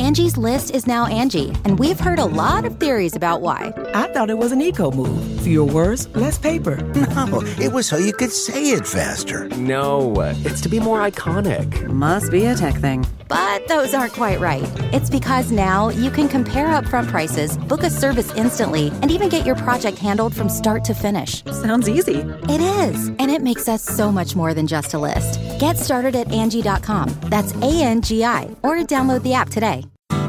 Angie's List is now Angie, and we've heard a lot of theories about why. I thought it was an eco move. Fewer words, less paper. No, it was so you could say it faster. No, it's to be more iconic. Must be a tech thing. But those aren't quite right. It's because now you can compare upfront prices, book a service instantly, and even get your project handled from start to finish. Sounds easy. It is, and it makes us so much more than just a list. Get started at Angie.com. That's ANGI, or download the app today.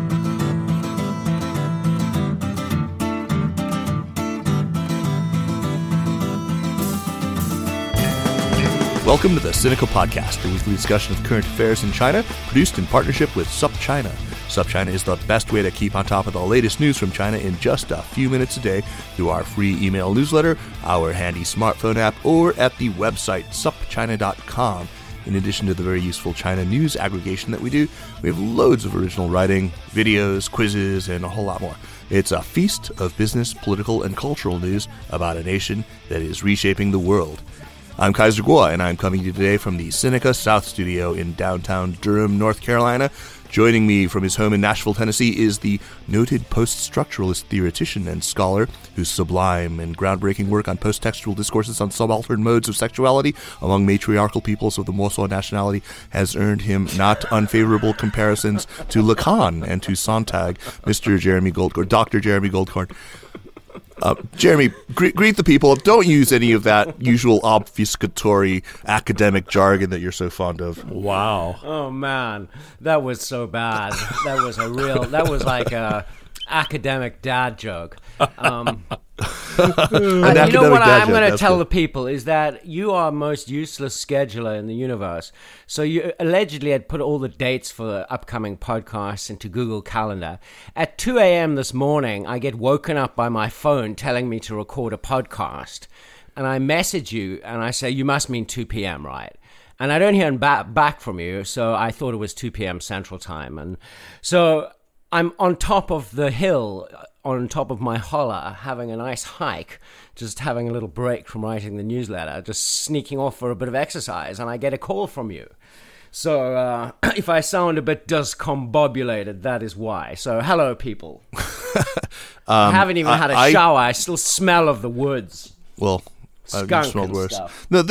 Welcome to the Sinica Podcast, a weekly discussion of current affairs in China, produced in partnership with SupChina. SupChina is the best way to keep on top of the latest news from China in just a few minutes a day through our free email newsletter, our handy smartphone app, or at the website supchina.com. In addition to the very useful China news aggregation that we do, we have loads of original writing, videos, quizzes, and a whole lot more. It's a feast of business, political, and cultural news about a nation that is reshaping the world. I'm Kaiser Kuo, and I'm coming to you today from the Sinica South Studio in downtown Durham, North Carolina. Joining me from his home in Nashville, Tennessee, is the noted post-structuralist theoretician and scholar whose sublime and groundbreaking work on post-textual discourses on subaltern modes of sexuality among matriarchal peoples of the Mosul nationality has earned him not unfavorable comparisons to Lacan and to Sontag, Mr. Jeremy Goldkorn, Dr. Jeremy Goldkorn. Jeremy, greet the people. Don't use any of that usual obfuscatory academic jargon that you're so fond of. Wow. Oh, man. That was so bad. That was like a academic dad joke. You know what I'm going to tell the people is that you are most useless scheduler in the universe. So you allegedly had put all the dates for the upcoming podcasts into Google Calendar. At 2 a.m. this morning, I get woken up by my phone telling me to record a podcast. And I message you and I say, you must mean 2 p.m., right? And I don't hear back from you, so I thought it was 2 p.m. Central Time. And so I'm on top of the hill, on top of my holler, having a nice hike, just having a little break from writing the newsletter, just sneaking off for a bit of exercise, and I get a call from you. So if I sound a bit discombobulated, that is why. So hello, people. I haven't even had a shower. I still smell of the woods. Well, skunk smelled and worse. Stuff. No,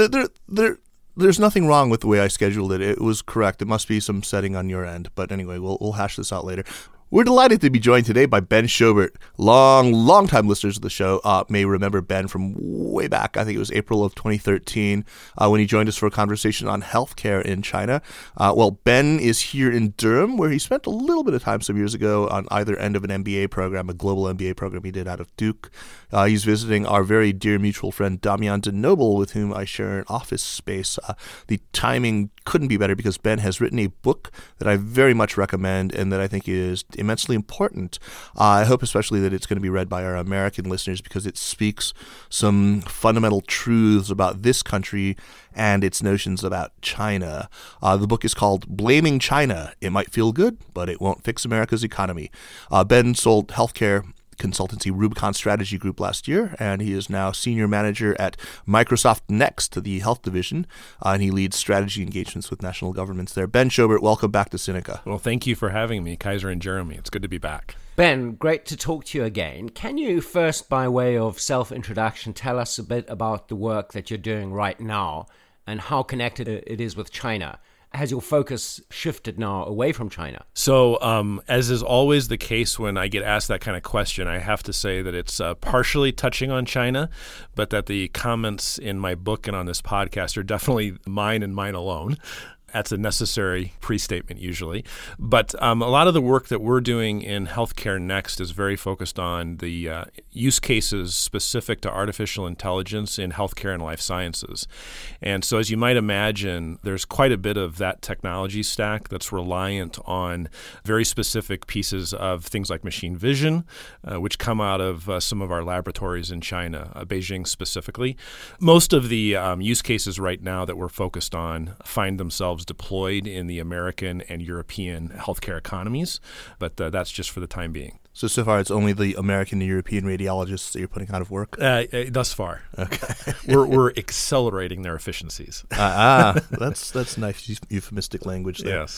there's nothing wrong with the way I scheduled it. It was correct. It must be some setting on your end. But anyway, we'll hash this out later. We're delighted to be joined today by Ben Schobert. Long-time listeners of the show may remember Ben from way back. I think it was April of 2013 when he joined us for a conversation on healthcare in China. Well, Ben is here in Durham, where he spent a little bit of time some years ago on either end of an MBA program, a global MBA program he did out of Duke. He's visiting our very dear mutual friend Damian de Noble, with whom I share an office space. The timing couldn't be better because Ben has written a book that I very much recommend and that I think is immensely important. I hope especially that it's going to be read by our American listeners because it speaks some fundamental truths about this country and its notions about China. The book is called Blaming China. It might feel good, but it won't fix America's economy. Ben sold healthcare consultancy Rubicon Strategy Group last year, and he is now senior manager at Microsoft Next, the health division, and he leads strategy engagements with national governments there. Ben Schobert, welcome back to Sinica. Well, thank you for having me, Kaiser and Jeremy. It's good to be back. Ben, great to talk to you again. Can you first, by way of self-introduction, tell us a bit about the work that you're doing right now and how connected it is with China? Has your focus shifted now away from China? So, as is always the case when I get asked that kind of question, I have to say that it's partially touching on China, but that the comments in my book and on this podcast are definitely mine and mine alone. That's a necessary pre-statement usually. But a lot of the work that we're doing in Healthcare Next is very focused on the use cases specific to artificial intelligence in healthcare and life sciences. And so as you might imagine, there's quite a bit of that technology stack that's reliant on very specific pieces of things like machine vision, which come out of some of our laboratories in China, Beijing specifically. Most of the use cases right now that we're focused on find themselves deployed in the American and European healthcare economies, but that's just for the time being. So far, it's only the American and European radiologists that you're putting out of work? Thus far. Okay. We're accelerating their efficiencies. That's nice euphemistic language there. Yes.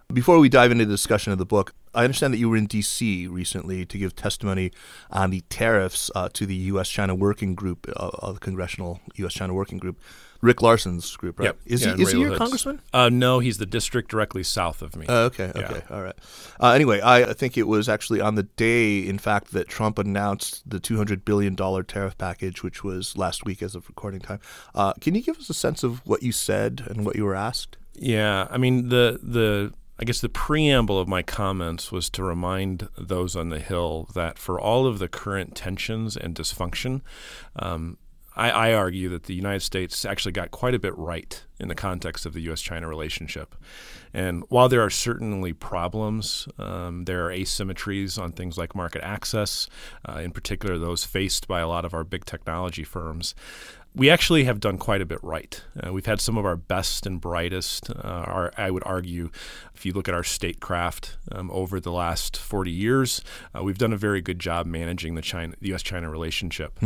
Before we dive into the discussion of the book, I understand that you were in D.C. recently to give testimony on the tariffs to the U.S.-China Working Group, the Congressional U.S.-China Working Group, Rick Larson's group, right? Yep. Is he your congressman? No, he's the district directly south of me. Okay, all right. Anyway, I think it was actually on the day, in fact, that Trump announced the $200 billion tariff package, which was last week as of recording time. Can you give us a sense of what you said and what you were asked? Yeah, I mean, I guess the preamble of my comments was to remind those on the Hill that for all of the current tensions and dysfunction, I argue that the United States actually got quite a bit right in the context of the U.S.-China relationship. And while there are certainly problems, there are asymmetries on things like market access, in particular those faced by a lot of our big technology firms. We actually have done quite a bit right. We've had some of our best and brightest, I would argue, if you look at our statecraft over the last 40 years, we've done a very good job managing the U.S.-China relationship.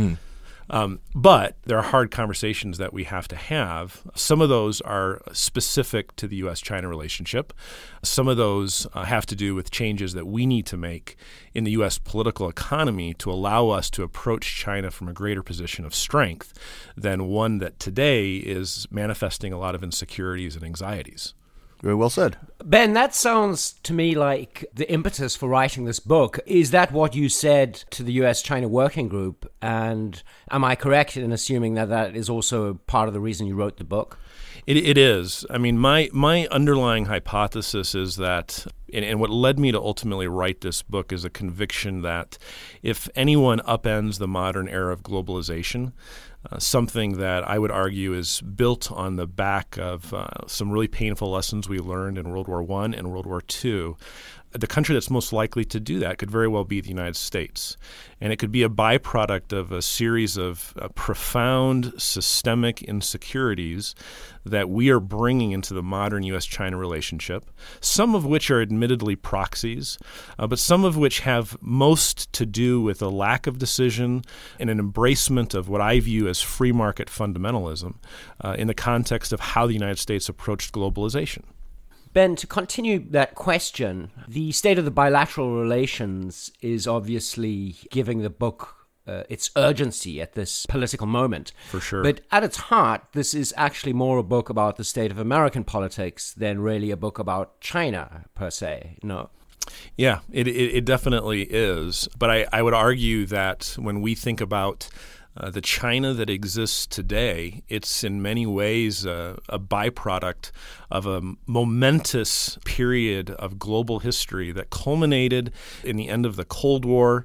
But there are hard conversations that we have to have. Some of those are specific to the U.S.-China relationship. Some of those have to do with changes that we need to make in the U.S. political economy to allow us to approach China from a greater position of strength than one that today is manifesting a lot of insecurities and anxieties. Very well said. Ben, that sounds to me like the impetus for writing this book. Is that what you said to the U.S.-China Working Group? And am I correct in assuming that that is also part of the reason you wrote the book? It is. I mean, my underlying hypothesis is that, and what led me to ultimately write this book is a conviction that if anyone upends the modern era of globalization, something that I would argue is built on the back of some really painful lessons we learned in World War I and World War II. The country that's most likely to do that could very well be the United States. And it could be a byproduct of a series of profound systemic insecurities that we are bringing into the modern U.S.-China relationship, some of which are admittedly proxies, but some of which have most to do with a lack of decision and an embracement of what I view as free market fundamentalism in the context of how the United States approached globalization. Ben, to continue that question, the state of the bilateral relations is obviously giving the book its urgency at this political moment. For sure. But at its heart, this is actually more a book about the state of American politics than really a book about China, per se, no? Yeah, it definitely is. But I would argue that when we think about the China that exists today, it's in many ways a byproduct of a momentous period of global history that culminated in the end of the Cold War.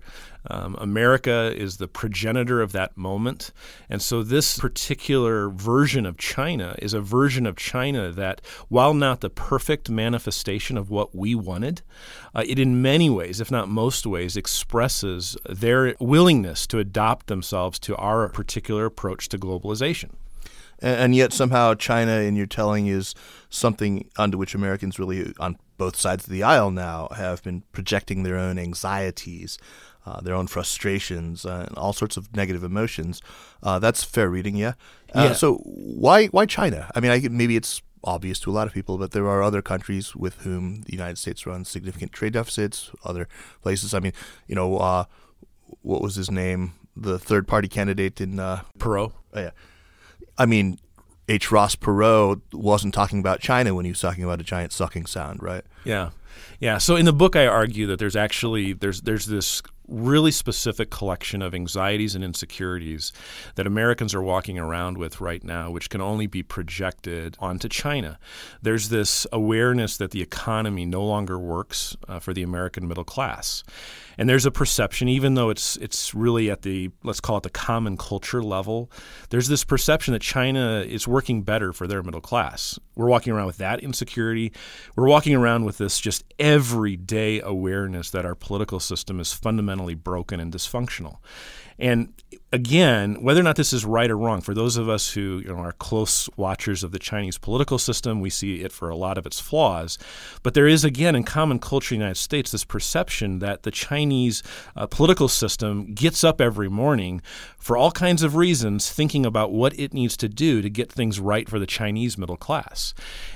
America is the progenitor of that moment. And so this particular version of China is a version of China that, while not the perfect manifestation of what we wanted, it in many ways, if not most ways, expresses their willingness to adopt themselves to our particular approach to globalization. And yet somehow China, in your telling, is something onto which Americans really, on both sides of the aisle now, have been projecting their own anxieties, their own frustrations, and all sorts of negative emotions. That's fair reading, yeah? So why China? I mean, maybe it's obvious to a lot of people, but there are other countries with whom the United States runs significant trade deficits, other places. I mean, what was his name? The third-party candidate in Perot. Oh, yeah. I mean, H. Ross Perot wasn't talking about China when he was talking about a giant sucking sound, right? Yeah. So in the book, I argue that there's this really specific collection of anxieties and insecurities that Americans are walking around with right now, which can only be projected onto China. There's this awareness that the economy no longer works for the American middle class. And there's a perception, even though it's really at the, let's call it the common culture level, there's this perception that China is working better for their middle class. We're walking around with that insecurity. We're walking around with this just everyday awareness that our political system is fundamentally broken and dysfunctional. And again, whether or not this is right or wrong, for those of us who are close watchers of the Chinese political system, we see it for a lot of its flaws. But there is, again, in common culture in the United States, this perception that the Chinese political system gets up every morning for all kinds of reasons, thinking about what it needs to do to get things right for the Chinese middle class.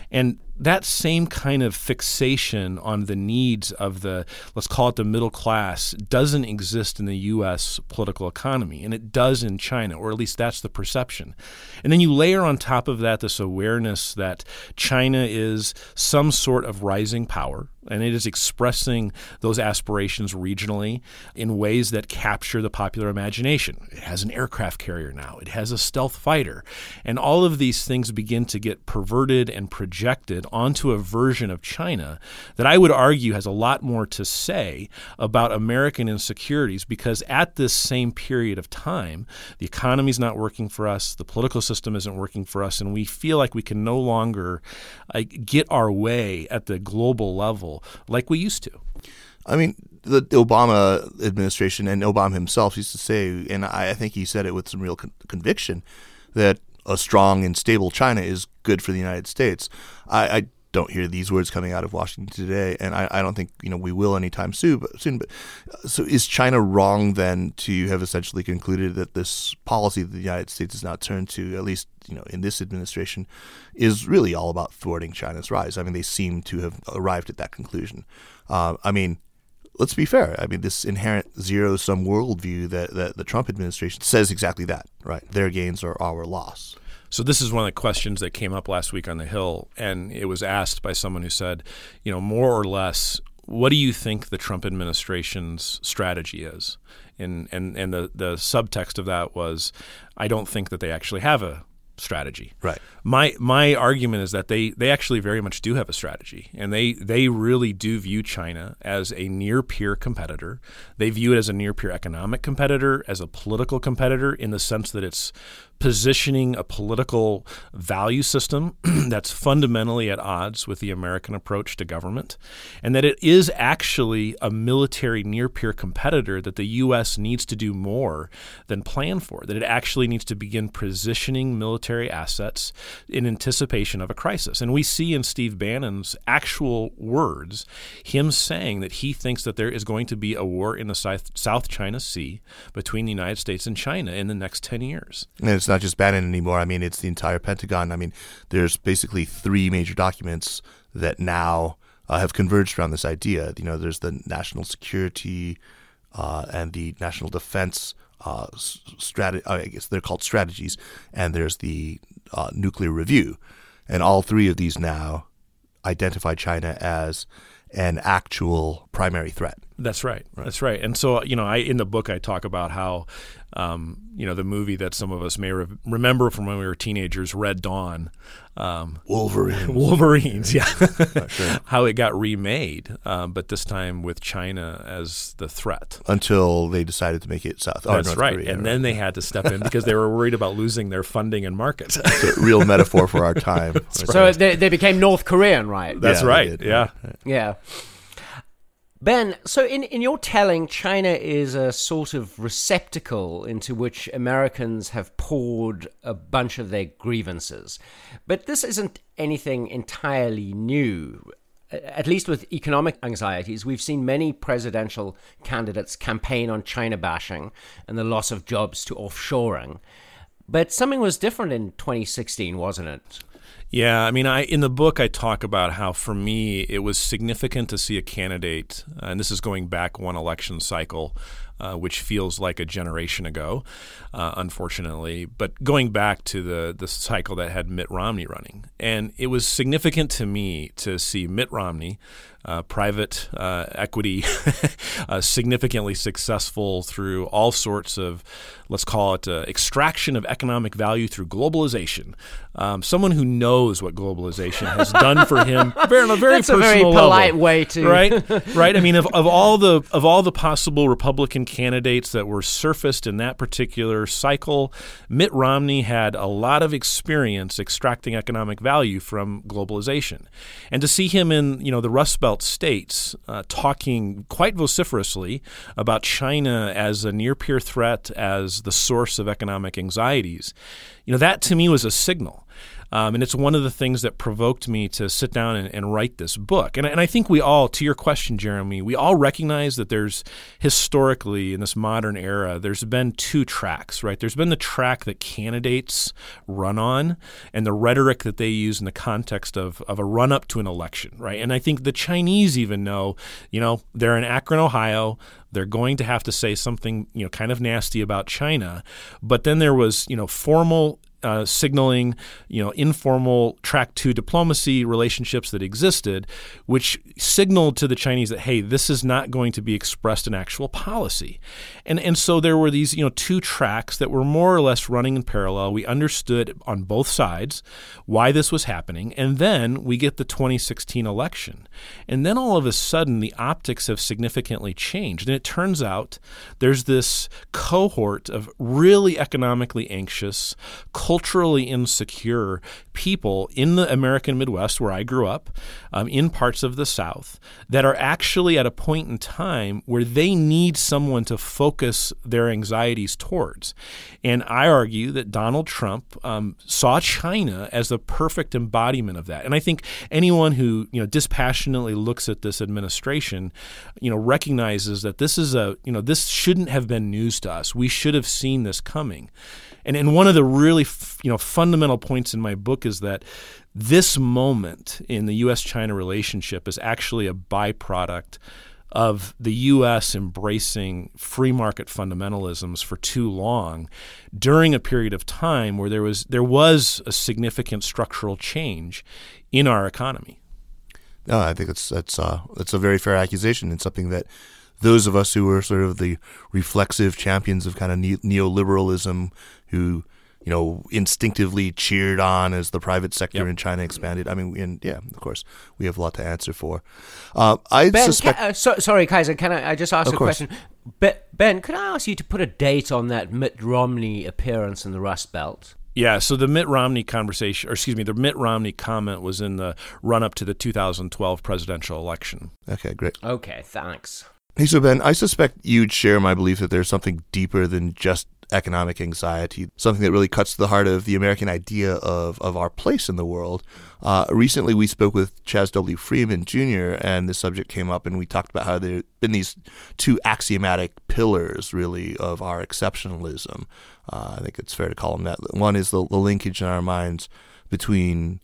And that same kind of fixation on the needs of the, let's call it the middle class, doesn't exist in the U.S. political economy, and it does in China, or at least that's the perception. And then you layer on top of that this awareness that China is some sort of rising power, and it is expressing those aspirations regionally in ways that capture the popular imagination. It has an aircraft carrier now. It has a stealth fighter. And all of these things begin to get perverted and projected onto a version of China that I would argue has a lot more to say about American insecurities, because at this same period of time, the economy's not working for us, the political system isn't working for us, and we feel like we can no longer get our way at the global level like we used to. I mean, the Obama administration and Obama himself used to say, and I think he said it with some real conviction, that a strong and stable China is good for the United States. I don't hear these words coming out of Washington today, and I don't think we will anytime soon. But so is China wrong then to have essentially concluded that this policy that the United States has now turned to, at least in this administration, is really all about thwarting China's rise? I mean, they seem to have arrived at that conclusion. I mean, let's be fair. I mean, this inherent zero-sum worldview that the Trump administration says exactly that, right? Their gains are our loss. So this is one of the questions that came up last week on the Hill, and it was asked by someone who said, more or less, what do you think the Trump administration's strategy is? And the subtext of that was, I don't think that they actually have a strategy. Right. My argument is that they actually very much do have a strategy, and they really do view China as a near-peer competitor. They view it as a near-peer economic competitor, as a political competitor, in the sense that it's positioning a political value system that's fundamentally at odds with the American approach to government, and that it is actually a military near-peer competitor that the U.S. needs to do more than plan for, that it actually needs to begin positioning military assets in anticipation of a crisis. And we see in Steve Bannon's actual words him saying that he thinks that there is going to be a war in the South China Sea between the United States and China in the next 10 years. And it's not just Bannon anymore. I mean, it's the entire Pentagon. I mean, there's basically 3 major documents that now have converged around this idea. There's the national security and the national defense strategy. I guess they're called strategies. And there's the nuclear review. And all 3 of these now identify China as an actual primary threat. That's right. That's right. And so, in the book, I talk about how, the movie that some of us may remember from when we were teenagers, Red Dawn. Wolverines, yeah. Sure. How it got remade, but this time with China as the threat. Until they decided to make it South. That's North right. Korea, and then they had to step in because they were worried about losing their funding and markets. It's a real metaphor for our time. So they became North Korean, right? That's right. Yeah. Yeah. Ben, so in your telling, China is a sort of receptacle into which Americans have poured a bunch of their grievances. But this isn't anything entirely new. At least with economic anxieties, we've seen many presidential candidates campaign on China bashing and the loss of jobs to offshoring. But something was different in 2016, wasn't it? Yeah, I mean, in the book, I talk about how, for me, it was significant to see a candidate, and this is going back one election cycle, which feels like a generation ago, unfortunately, but going back to the cycle that had Mitt Romney running. And it was significant to me to see Mitt Romney, private equity, significantly successful through all sorts of, let's call it, extraction of economic value through globalization. Someone who knows what globalization has done for him on a very That's personal a very polite level. Way to right. I mean, of all the possible Republican candidates that were surfaced in that particular cycle, Mitt Romney had a lot of experience extracting economic value from globalization, and to see him in the Rust Belt states talking quite vociferously about China as a near-peer threat, as the source of economic anxieties, that to me was a signal. And it's one of the things that provoked me to sit down and write this book. And I think we all, to your question, Jeremy, we all recognize that there's historically in this modern era, there's been two tracks, right? There's been the track that candidates run on and the rhetoric that they use in the context of a run-up to an election, right? And I think the Chinese even know, they're in Akron, Ohio. They're going to have to say something, kind of nasty about China. But then there was, formal signaling, informal track two diplomacy relationships that existed, which signaled to the Chinese that, hey, this is not going to be expressed in actual policy. And so there were these, two tracks that were more or less running in parallel. We understood on both sides why this was happening. And then we get the 2016 election. And then all of a sudden, the optics have significantly changed. And it turns out there's this cohort of really economically anxious, culturally insecure people in the American Midwest, where I grew up, in parts of the South, that are actually at a point in time where they need someone to focus their anxieties towards. And I argue that Donald Trump saw China as the perfect embodiment of that. And I think anyone who dispassionately looks at this administration, recognizes that this is this shouldn't have been news to us. We should have seen this coming. And one of the really fundamental points in my book is that this moment in the U.S.-China relationship is actually a byproduct of the U.S. embracing free market fundamentalisms for too long during a period of time where there was a significant structural change in our economy. No, I think that's a very fair accusation, and something that those of us who are sort of the reflexive champions of kind of neoliberalism, who instinctivly cheered on as the private sector in China expanded. I mean, of course, we have a lot to answer for. I suspect. Sorry, Kaiser. Can I just ask a question? Ben, could I ask you to put a date on that Mitt Romney appearance in the Rust Belt? Yeah, so the Mitt Romney the Mitt Romney comment was in the run-up to the 2012 presidential election. Okay, great. Okay, thanks. Hey, so Ben, I suspect you'd share my belief that there's something deeper than just economic anxiety, something that really cuts to the heart of the American idea of our place in the world. Recently, we spoke with Chas W. Freeman Jr., and this subject came up, and we talked about how there have been these two axiomatic pillars, really, of our exceptionalism. I think it's fair to call them that. One is the linkage in our minds between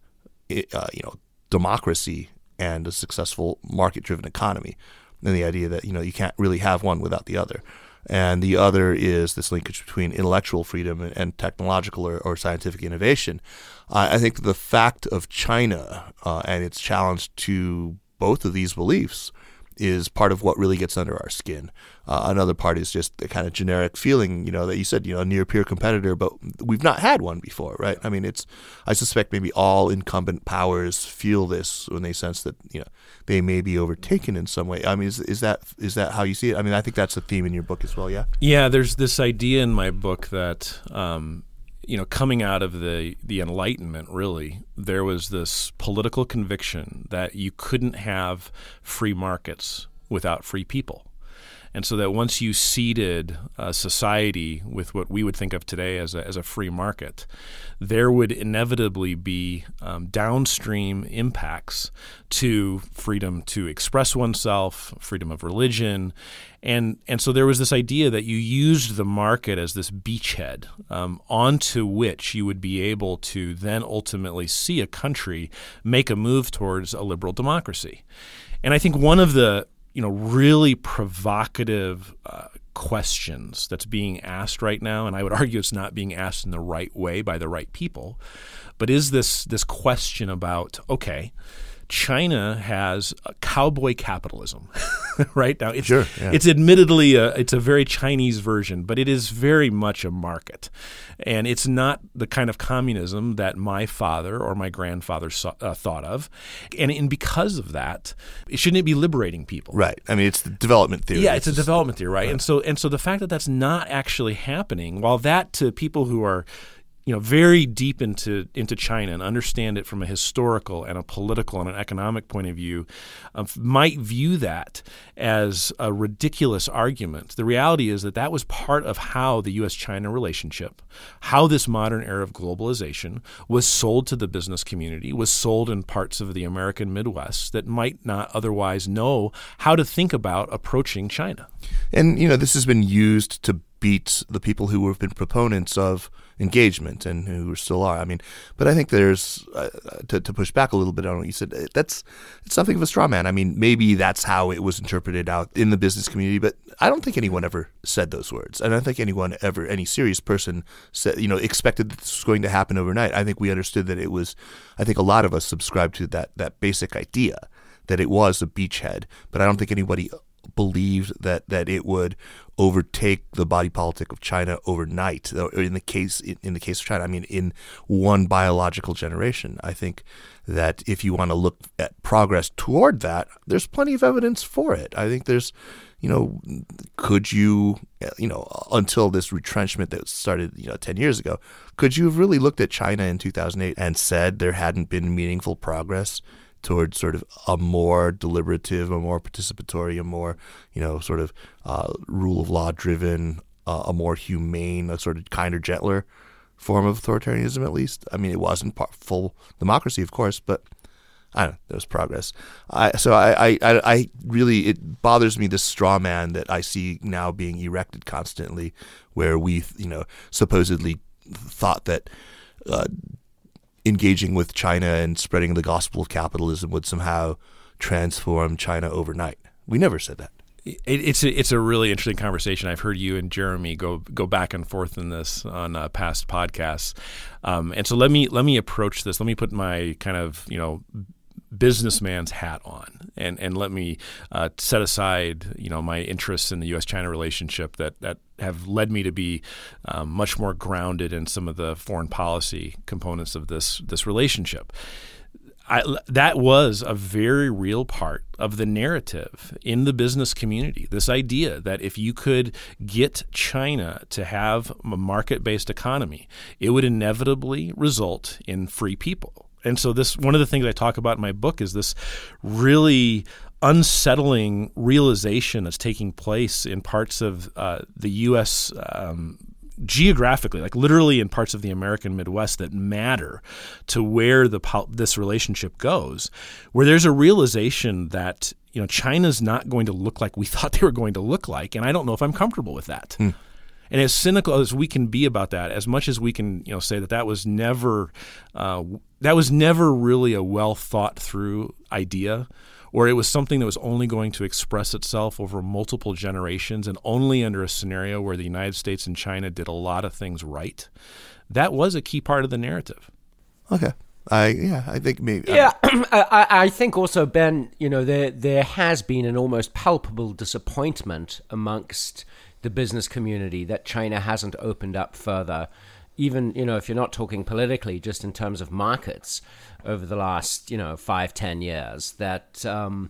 democracy and a successful market-driven economy, and the idea that you can't really have one without the other. And the other is this linkage between intellectual freedom and technological or scientific innovation. I think the fact of China and its challenge to both of these beliefs is part of what really gets under our skin. Another part is just the kind of generic feeling, that you said, a near peer competitor, but we've not had one before, right? I mean, I suspect maybe all incumbent powers feel this when they sense that, they may be overtaken in some way. I mean, is that how you see it? I mean, I think that's a theme in your book as well, yeah? Yeah, there's this idea in my book that, coming out of the Enlightenment, really, there was this political conviction that you couldn't have free markets without free people. And so that once you seeded a society with what we would think of today as a free market, there would inevitably be downstream impacts to freedom to express oneself, freedom of religion. And so there was this idea that you used the market as this beachhead onto which you would be able to then ultimately see a country make a move towards a liberal democracy. And I think one of the really provocative questions that's being asked right now, and I would argue it's not being asked in the right way by the right people, but is this question about, okay, China has a cowboy capitalism, right? Now, it's admittedly it's a very Chinese version, but it is very much a market. And it's not the kind of communism that my father or my grandfather thought of. And because of that, shouldn't it be liberating people? Right. I mean, it's the development theory. Yeah, it's a development theory, right? And so the fact that that's not actually happening, while that to people who are very deep into China and understand it from a historical and a political and an economic point of view, might view that as a ridiculous argument. The reality is that was part of how the U.S.-China relationship, how this modern era of globalization was sold to the business community, was sold in parts of the American Midwest that might not otherwise know how to think about approaching China. And, this has been used to beat the people who have been proponents of engagement and who still are. But I think there's, to push back a little bit on what you said, it's something of a straw man. Maybe that's how it was interpreted out in the business community, but I don't think anyone ever said those words. And I don't think any serious person said, expected that this was going to happen overnight. I think we understood that I think a lot of us subscribed to that basic idea that it was a beachhead, but I don't think anybody believed that it would overtake the body politic of China overnight. Or in the case of China, in one biological generation. I think that if you want to look at progress toward that, there's plenty of evidence for it. I think there's, could you, until this retrenchment that started, 10 years ago, could you have really looked at China in 2008 and said there hadn't been meaningful progress towards sort of a more deliberative, a more participatory, a more, rule of law driven, a more humane, a sort of kinder, gentler form of authoritarianism, at least? It wasn't full democracy, of course, but I don't know, there was progress. I really, it bothers me, this straw man that I see now being erected constantly, where we, supposedly thought that engaging with China and spreading the gospel of capitalism would somehow transform China overnight. We never said that. It's a really interesting conversation. I've heard you and Jeremy go back and forth in this on past podcasts, and so let me approach this. Let me put my kind of businessman's hat on, and let me set aside my interests in the U.S.-China relationship that have led me to be much more grounded in some of the foreign policy components of this relationship. That was a very real part of the narrative in the business community, this idea that if you could get China to have a market-based economy, it would inevitably result in free people. And so one of the things I talk about in my book is this really unsettling realization that's taking place in parts of the U.S. Geographically, like literally in parts of the American Midwest that matter to where this relationship goes, where there's a realization that China's not going to look like we thought they were going to look like, and I don't know if I'm comfortable with that. And as cynical as we can be about that, as much as we can say that was never really a well thought through idea, or it was something that was only going to express itself over multiple generations and only under a scenario where the United States and China did a lot of things right, that was a key part of the narrative. Okay. I think maybe. Yeah, I think also, Ben, there has been an almost palpable disappointment amongst the business community that China hasn't opened up further, even, if you're not talking politically, just in terms of markets over the last, 5-10 years, that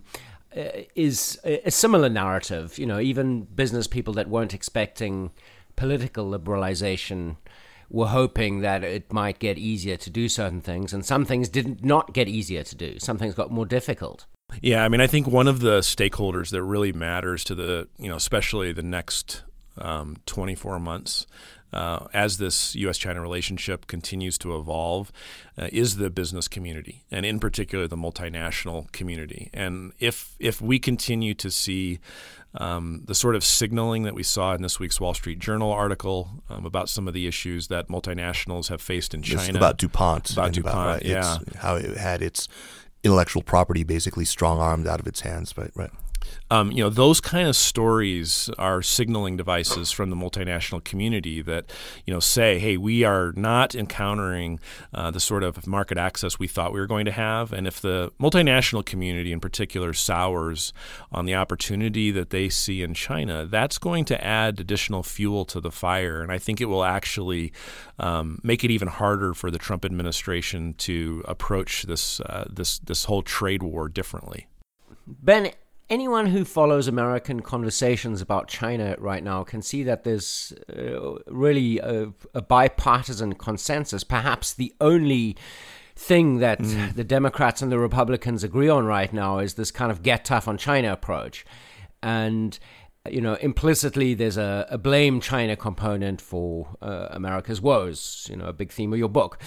is a similar narrative. Even business people that weren't expecting political liberalization were hoping that it might get easier to do certain things, and some things did not get easier to do. Some things got more difficult. Yeah, I think one of the stakeholders that really matters to the, especially the next 24 months, as this U.S.-China relationship continues to evolve, is the business community, and in particular the multinational community. And if we continue to see the sort of signaling that we saw in this week's Wall Street Journal article about some of the issues that multinationals have faced in China. It's about DuPont. Right? Yeah. It's how it had its intellectual property basically strong-armed out of its hands. Right. Those kind of stories are signaling devices from the multinational community that, say, hey, we are not encountering the sort of market access we thought we were going to have. And if the multinational community in particular sours on the opportunity that they see in China, that's going to add additional fuel to the fire. And I think it will actually make it even harder for the Trump administration to approach this whole trade war differently. Ben, anyone who follows American conversations about China right now can see that there's really a bipartisan consensus. Perhaps the only thing that the Democrats and the Republicans agree on right now is this kind of get tough on China approach. And, implicitly there's a blame China component for America's woes, a big theme of your book.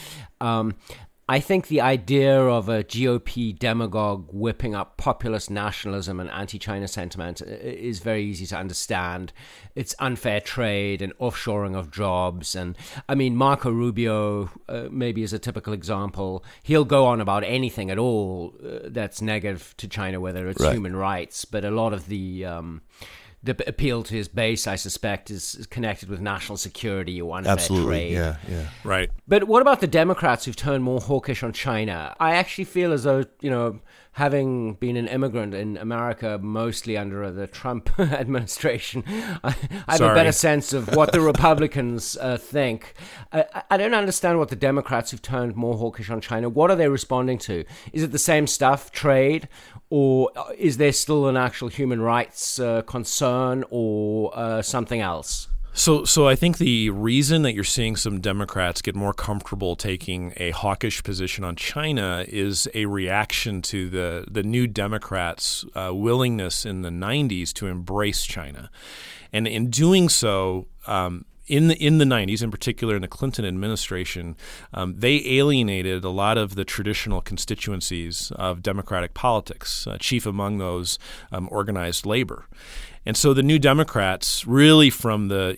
I think the idea of a GOP demagogue whipping up populist nationalism and anti-China sentiment is very easy to understand. It's unfair trade and offshoring of jobs. And I mean, Marco Rubio maybe is a typical example. He'll go on about anything at all that's negative to China, whether it's human rights. But a lot of the appeal to his base, I suspect, is connected with national security or unfair trade. Yeah. Right. But what about the Democrats who've turned more hawkish on China? I actually feel as though, having been an immigrant in America mostly under the Trump administration, I have a better sense of what the Republicans think. I don't understand what the Democrats who've turned more hawkish on China, what are they responding to? Is it the same stuff, trade, or is there still an actual human rights concern or something else? So I think the reason that you're seeing some Democrats get more comfortable taking a hawkish position on China is a reaction to the New Democrats' willingness in the 90s to embrace China. And in doing so, in the 90s, in particular in the Clinton administration, they alienated a lot of the traditional constituencies of Democratic politics, chief among those organized labor. And so the New Democrats, really from the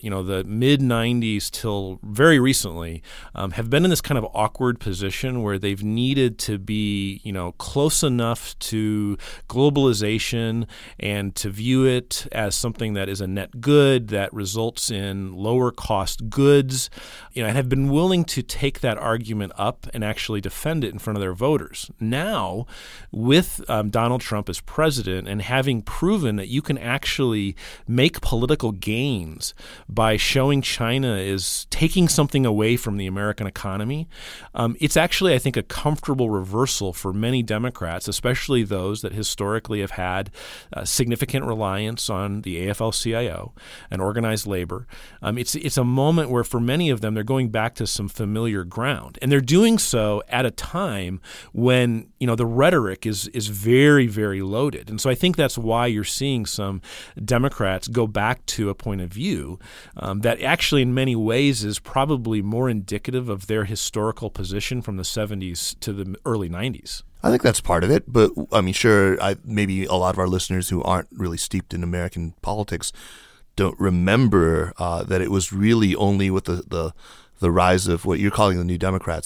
mid-90s till very recently, have been in this kind of awkward position where they've needed to be, close enough to globalization and to view it as something that is a net good that results in lower cost goods, and have been willing to take that argument up and actually defend it in front of their voters. Now, with Donald Trump as president and having proven that you can actually make political gains by showing China is taking something away from the American economy, it's actually, I think, a comfortable reversal for many Democrats, especially those that historically have had significant reliance on the AFL-CIO and organized labor. It's a moment where for many of them, they're going back to some familiar ground. And they're doing so at a time when, the rhetoric is very, very loaded. And so I think that's why you're seeing some Democrats go back to a point of view that actually in many ways is probably more indicative of their historical position from the 70s to the early 90s. I think that's part of it, but I mean, sure, maybe a lot of our listeners who aren't really steeped in American politics don't remember that it was really only with the rise of what you're calling the New Democrats,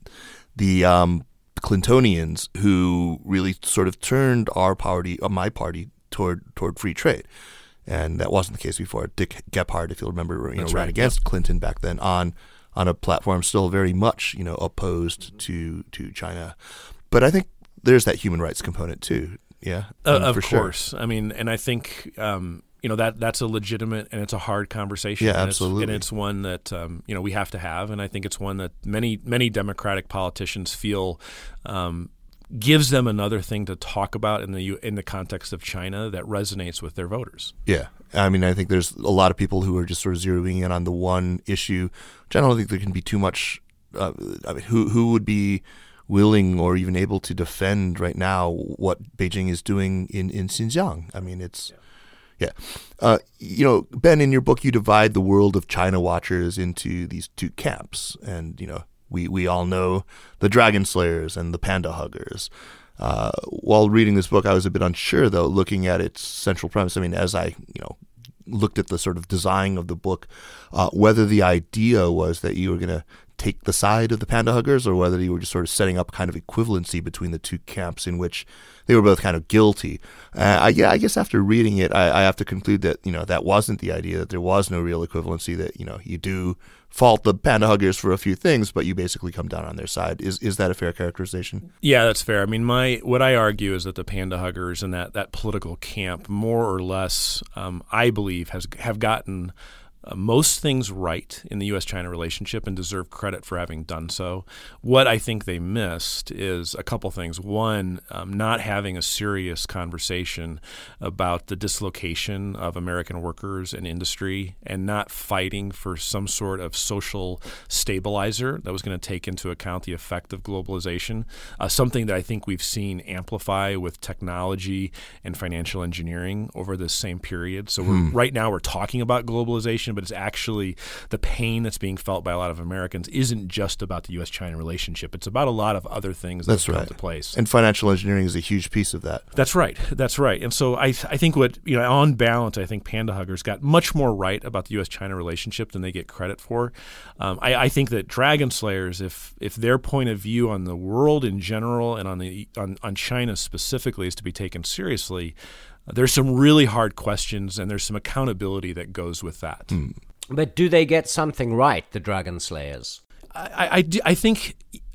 the Clintonians, who really sort of turned my party toward free trade. And that wasn't the case before. Dick Gephardt, if you'll remember, ran against Clinton back then on a platform still very much, opposed to China. But I think there's that human rights component too. Yeah, of course. Sure. I mean, and I think that's a legitimate and it's a hard conversation. Yeah, absolutely. And it's one that we have to have, and I think it's one that many Democratic politicians feel gives them another thing to talk about in the context of China that resonates with their voters. Yeah. I mean, I think there's a lot of people who are just sort of zeroing in on the one issue, which I don't think there can be too much. Who would be willing or even able to defend right now what Beijing is doing in Xinjiang? I mean, it's... Yeah. Ben, in your book, you divide the world of China watchers into these two camps. And, we all know the Dragon Slayers and the Panda Huggers. While reading this book, I was a bit unsure, though, looking at its central premise. I mean, as I, looked at the sort of design of the book, whether the idea was that you were going to take the side of the Panda Huggers or whether you were just sort of setting up kind of equivalency between the two camps in which they were both kind of guilty. I guess after reading it, I have to conclude that, that wasn't the idea, that there was no real equivalency, that, you do fault the Panda Huggers for a few things, but you basically come down on their side. Is that a fair characterization? Yeah, that's fair. I mean, what I argue is that the Panda Huggers and that political camp more or less, I believe, have gotten most things right in the U.S.-China relationship and deserve credit for having done so. What I think they missed is a couple things. One, not having a serious conversation about the dislocation of American workers and industry, and not fighting for some sort of social stabilizer that was going to take into account the effect of globalization, something that I think we've seen amplify with technology and financial engineering over this same period. So right now we're talking about globalization, but it's actually the pain that's being felt by a lot of Americans isn't just about the U.S.-China relationship. It's about a lot of other things that come into place. And financial engineering is a huge piece of that. That's right. And so I think on balance, I think Panda Huggers got much more right about the U.S.-China relationship than they get credit for. I think that Dragon Slayers, if their point of view on the world in general and on China specifically is to be taken seriously, there's some really hard questions and there's some accountability that goes with that. But do they get something right, the Dragon Slayers? I think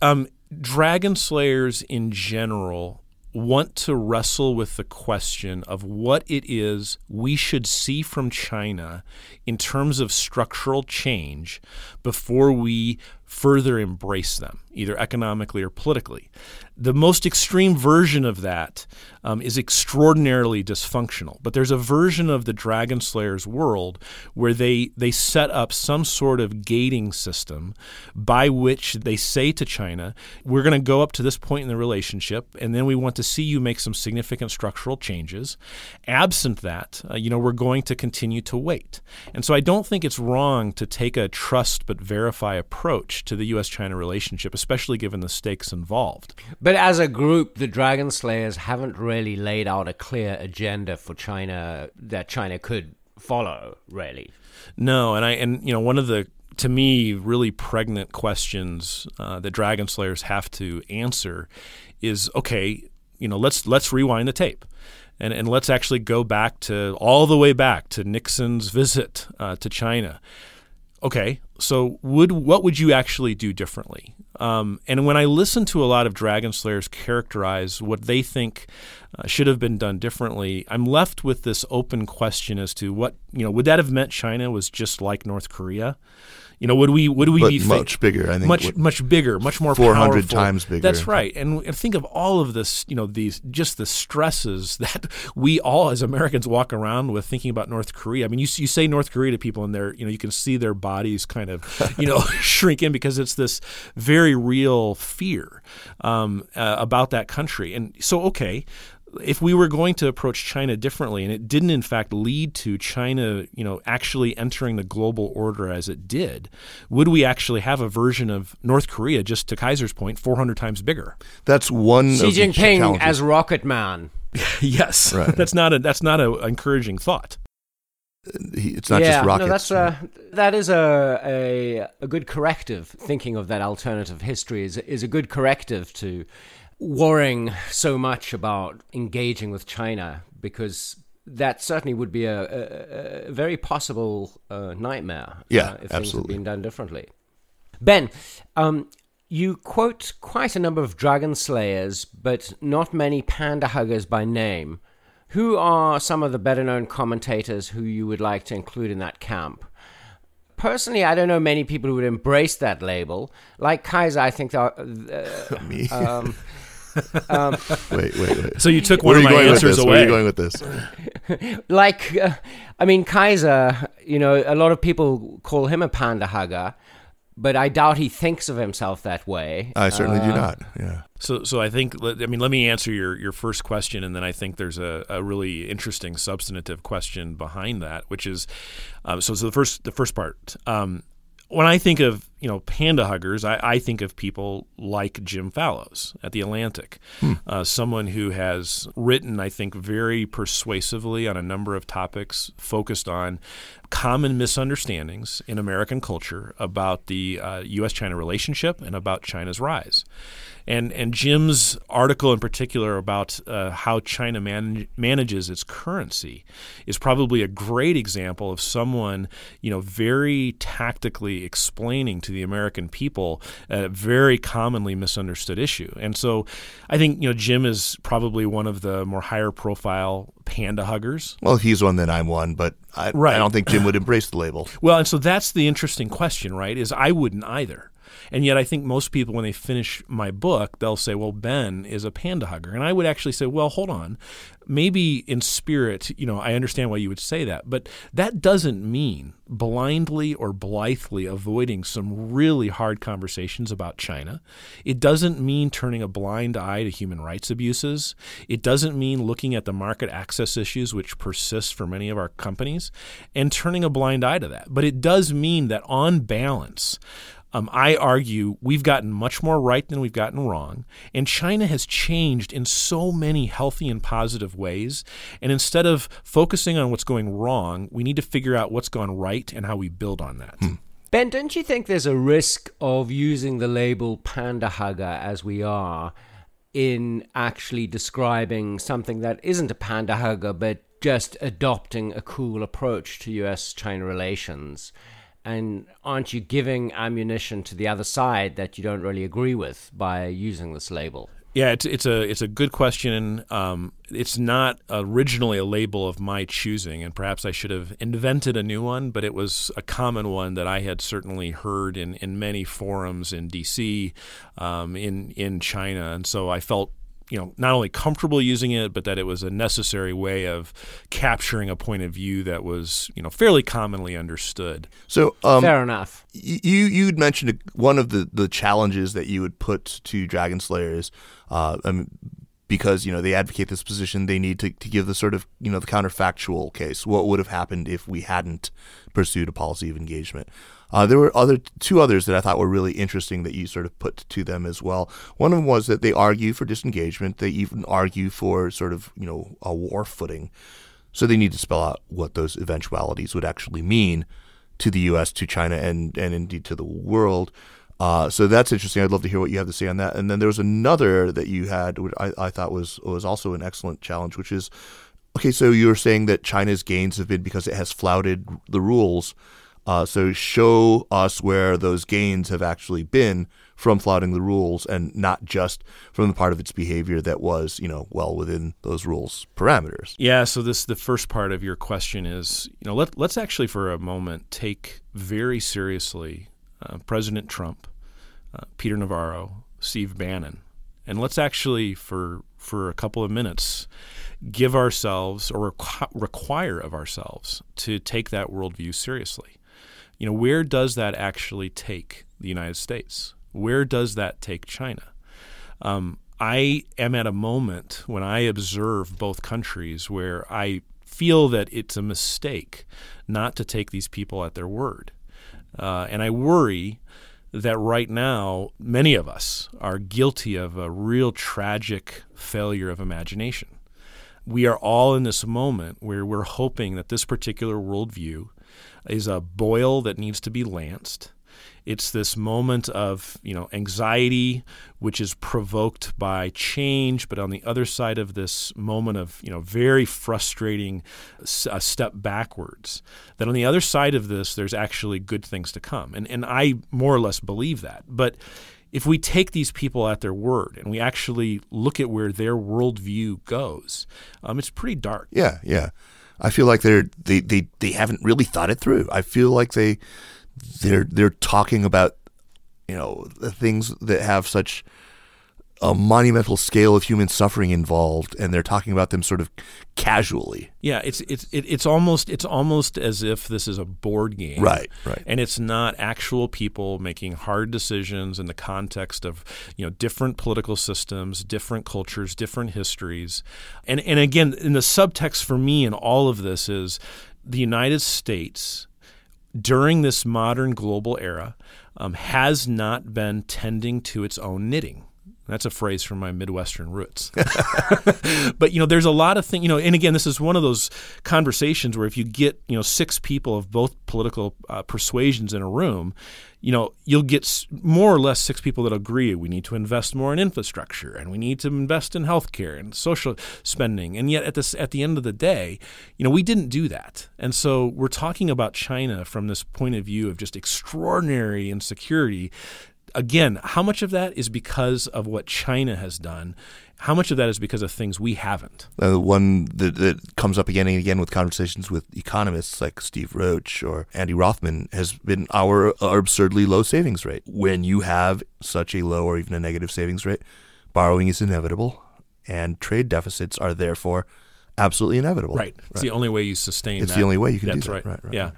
Dragon Slayers in general want to wrestle with the question of what it is we should see from China in terms of structural change before we further embrace them, either economically or politically. The most extreme version of that is extraordinarily dysfunctional. But there's a version of the Dragon Slayers world where they set up some sort of gating system by which they say to China, we're going to go up to this point in the relationship, and then we want to see you make some significant structural changes. Absent that, we're going to continue to wait. And so I don't think it's wrong to take a trust but verify approach to the U.S.-China relationship, especially given the stakes involved. But as a group, the Dragon Slayers haven't really laid out a clear agenda for China that China could follow, really. No, and one of the, to me, really pregnant questions that Dragon Slayers have to answer is, okay, let's rewind the tape. And let's actually go all the way back to Nixon's visit to China. Okay, so what would you actually do differently? And when I listen to a lot of Dragon Slayers characterize what they think should have been done differently, I'm left with this open question as to what, would that have meant China was just like North Korea? Would we be much bigger? I think much bigger, much more 400 powerful. times bigger. That's right. And think of all of this, these just the stresses that we all as Americans walk around with thinking about North Korea. I mean, you say North Korea to people, and you can see their bodies kind of shrink in because it's this very real fear about that country. And so, okay, if we were going to approach China differently, and it didn't in fact lead to China, actually entering the global order as it did, would we actually have a version of North Korea, just to Kaiser's point, 400 times bigger? That's one Xi of the Jinping challenges. as Rocket Man. Yes, right. That's not an encouraging thought. It's not just rockets. No, that is a good corrective. Thinking of that alternative history is a good corrective to worrying so much about engaging with China, because that certainly would be a very possible nightmare if things had been done differently. Ben, you quote quite a number of Dragon Slayers, but not many Panda Huggers by name. Who are some of the better-known commentators who you would like to include in that camp? Personally, I don't know many people who would embrace that label. Like Kaiser, I think me. Wait. So you took one of my answers away. Where are you going with this? Kaiser, a lot of people call him a panda hugger, but I doubt he thinks of himself that way. I certainly do not, yeah. So I think, let me answer your first question, and then I think there's a really interesting substantive question behind that, which is, so the first part. When I think of panda huggers, I think of people like Jim Fallows at The Atlantic, someone who has written, I think, very persuasively on a number of topics focused on common misunderstandings in American culture about the U.S.-China relationship and about China's rise. And Jim's article in particular about how China manages its currency is probably a great example of someone, very tactically explaining to the American people a very commonly misunderstood issue. And so I think, Jim is probably one of the more higher profile panda huggers. Well, he's one, then I'm one, but I don't think Jim would embrace the label. Well, and so that's the interesting question, right, is I wouldn't either. And yet I think most people, when they finish my book, they'll say, well, Ben is a panda hugger. And I would actually say, well, hold on. Maybe in spirit, I understand why you would say that. But that doesn't mean blindly or blithely avoiding some really hard conversations about China. It doesn't mean turning a blind eye to human rights abuses. It doesn't mean looking at the market access issues, which persist for many of our companies, and turning a blind eye to that. But it does mean that on balance, I argue we've gotten much more right than we've gotten wrong, and China has changed in so many healthy and positive ways. And instead of focusing on what's going wrong, we need to figure out what's gone right and how we build on that. Ben, don't you think there's a risk of using the label panda hugger as we are in actually describing something that isn't a panda hugger, but just adopting a cool approach to U.S.-China relations? And aren't you giving ammunition to the other side that you don't really agree with by using this label? Yeah, it's a good question. It's not originally a label of my choosing, and perhaps I should have invented a new one, but it was a common one that I had certainly heard in many forums in D.C., in China. And so I felt not only comfortable using it, but that it was a necessary way of capturing a point of view that was, fairly commonly understood. So fair enough. You'd mentioned one of the challenges that you would put to Dragon Slayers, because they advocate this position, they need to give the sort of the counterfactual case. What would have happened if we hadn't pursued a policy of engagement? There were two others that I thought were really interesting that you sort of put to them as well. One of them was that they argue for disengagement. They even argue for sort of, a war footing. So they need to spell out what those eventualities would actually mean to the U.S., to China, and indeed to the world. So that's interesting. I'd love to hear what you have to say on that. And then there was another that you had, which I thought was also an excellent challenge, which is, okay, so you were saying that China's gains have been because it has flouted the rules. So show us where those gains have actually been from flouting the rules and not just from the part of its behavior that was, well within those rules parameters. Yeah, so the first part of your question is, let's actually for a moment take very seriously President Trump, Peter Navarro, Steve Bannon, and let's actually for a couple of minutes give ourselves or require of ourselves to take that worldview seriously. Where does that actually take the United States? Where does that take China? I am at a moment when I observe both countries where I feel that it's a mistake not to take these people at their word. And I worry that right now many of us are guilty of a real tragic failure of imagination. We are all in this moment where we're hoping that this particular worldview is a boil that needs to be lanced. It's this moment of, anxiety, which is provoked by change, but on the other side of this moment of, very frustrating step backwards, that on the other side of this, there's actually good things to come. And I more or less believe that. But if we take these people at their word and we actually look at where their worldview goes, it's pretty dark. Yeah. I feel like they haven't really thought it through. I feel like they're talking about the things that have such a monumental scale of human suffering involved, and they're talking about them sort of casually. Yeah, it's almost as if this is a board game, right? And it's not actual people making hard decisions in the context of different political systems, different cultures, different histories, and again, in the subtext for me in all of this is the United States during this modern global era has not been tending to its own knitting. That's a phrase from my Midwestern roots. But, there's a lot of things, and again, this is one of those conversations where if you get, 6 people of both political persuasions in a room, you'll get more or less 6 people that agree we need to invest more in infrastructure and we need to invest in healthcare and social spending. And yet at the end of the day, we didn't do that. And so we're talking about China from this point of view of just extraordinary insecurity. Again, how much of that is because of what China has done? How much of that is because of things we haven't? The one that comes up again and again with conversations with economists like Steve Roach or Andy Rothman has been our absurdly low savings rate. When you have such a low or even a negative savings rate, borrowing is inevitable, and trade deficits are therefore absolutely inevitable. Right. It's the only way you sustain that. It's the only way you can do that. That's right. Right. Yeah.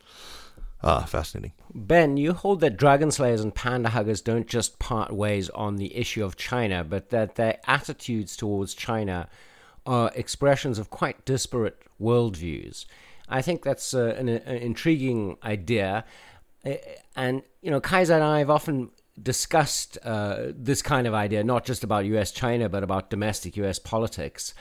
Fascinating. Ben, you hold that dragon slayers and panda huggers don't just part ways on the issue of China, but that their attitudes towards China are expressions of quite disparate worldviews. I think that's an intriguing idea. And, Kaiser and I have often discussed this kind of idea, not just about U.S.-China, but about domestic U.S. politics.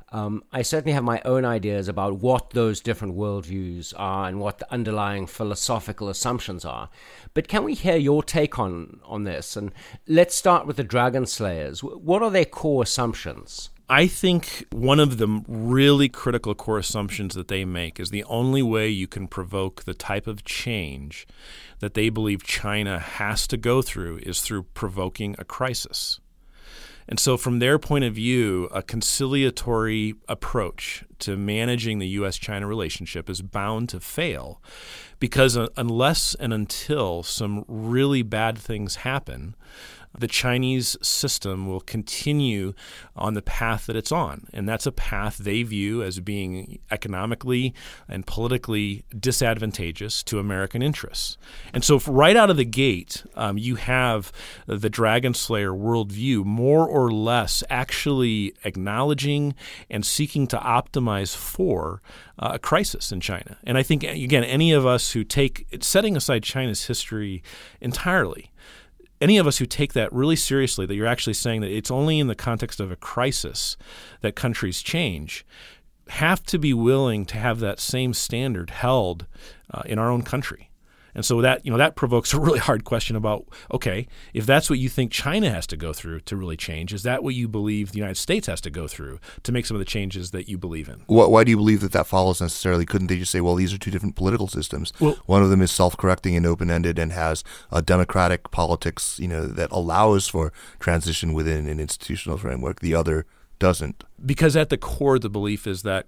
I certainly have my own ideas about what those different worldviews are and what the underlying philosophical assumptions are. But can we hear your take on this? And let's start with the Dragon Slayers. What are their core assumptions? I think one of the really critical core assumptions that they make is the only way you can provoke the type of change that they believe China has to go through is through provoking a crisis. And so from their point of view, a conciliatory approach to managing the U.S.-China relationship is bound to fail because unless and until some really bad things happen, the Chinese system will continue on the path that it's on. And that's a path they view as being economically and politically disadvantageous to American interests. And so right out of the gate, you have the Dragon Slayer worldview more or less actually acknowledging and seeking to optimize for a crisis in China. And I think, again, any of us who setting aside China's history entirely, any of us who take that really seriously, that you're actually saying that it's only in the context of a crisis that countries change, have to be willing to have that same standard held in our own country. And so that provokes a really hard question about, okay, if that's what you think China has to go through to really change, is that what you believe the United States has to go through to make some of the changes that you believe in? Why do you believe that follows necessarily? Couldn't they just say, well, these are two different political systems? Well, one of them is self-correcting and open-ended and has a democratic politics, that allows for transition within an institutional framework. The other doesn't. Because at the core, the belief is that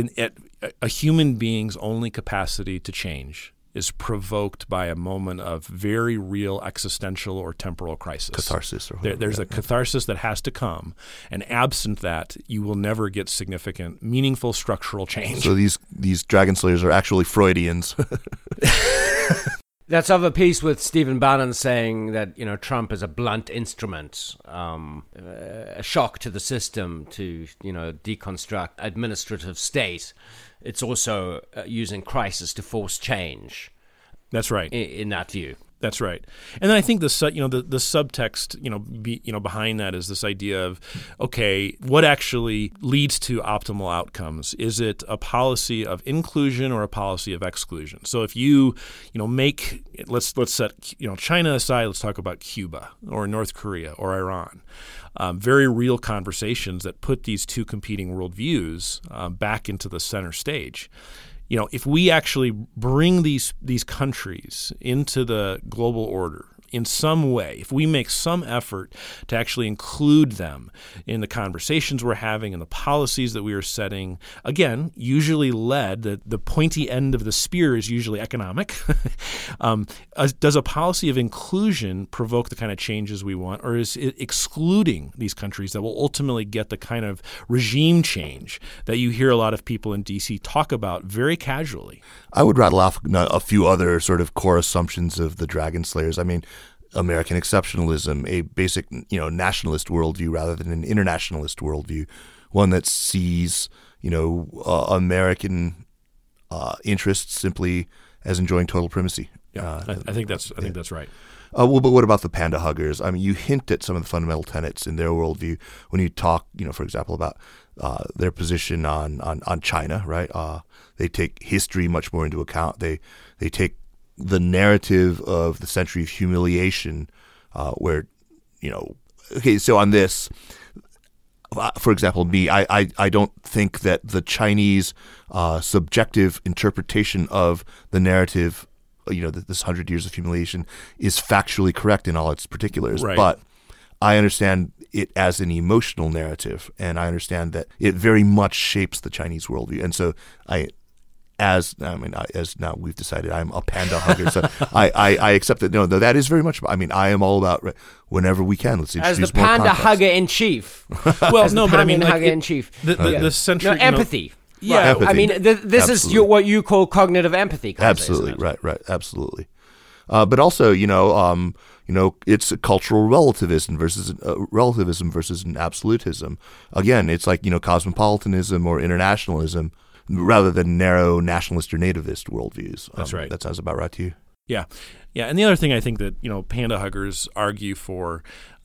a human being's only capacity to change is provoked by a moment of very real existential or temporal crisis. Catharsis. There's a catharsis that has to come, and absent that, you will never get significant, meaningful structural change. So these Dragon Slayers are actually Freudians. That's of a piece with Stephen Bannon saying that Trump is a blunt instrument, a shock to the system to deconstruct administrative state. It's also using crisis to force change. That's right. In that view. That's right. And then I think the subtext, behind that is this idea of, okay, what actually leads to optimal outcomes? Is it a policy of inclusion or a policy of exclusion? So if you, let's set, China aside, let's talk about Cuba or North Korea or Iran. Very real conversations that put these two competing worldviews back into the center stage. If we actually bring these countries into the global order in some way, if we make some effort to actually include them in the conversations we're having and the policies that we are setting, again, usually led, the pointy end of the spear is usually economic. Does a policy of inclusion provoke the kind of changes we want, or is it excluding these countries that will ultimately get the kind of regime change that you hear a lot of people in D.C. talk about very casually? I would rattle off a few other sort of core assumptions of the Dragon Slayers. I mean, American exceptionalism, a basic, nationalist worldview rather than an internationalist worldview, one that sees, American interests simply as enjoying total primacy. Yeah, I think that's right. Well, but what about the panda huggers? I mean, you hint at some of the fundamental tenets in their worldview when you talk, for example, about their position on China, right? They take history much more into account. They take the narrative of the century of humiliation, where, okay, so on this, for example, I don't think that the Chinese subjective interpretation of the narrative, this 100 years of humiliation, is factually correct in all its particulars. Right. But I understand it as an emotional narrative, and I understand that it very much shapes the Chinese worldview. And so as now we've decided I'm a panda hugger, so I accept that. No, that is very much. I mean, I am all about whenever we can. Let's introduce as the more panda context. hugger in chief. Well, no, but I mean, hugger in chief. The century, empathy. Yeah, empathy. I mean, this Absolutely. is what you call cognitive empathy. Absolutely, right, absolutely. But also, it's a cultural relativism versus an absolutism. Again, it's like cosmopolitanism or internationalism rather than narrow nationalist or nativist worldviews. That's right. That sounds about right to you. Yeah. And the other thing I think that panda huggers argue for,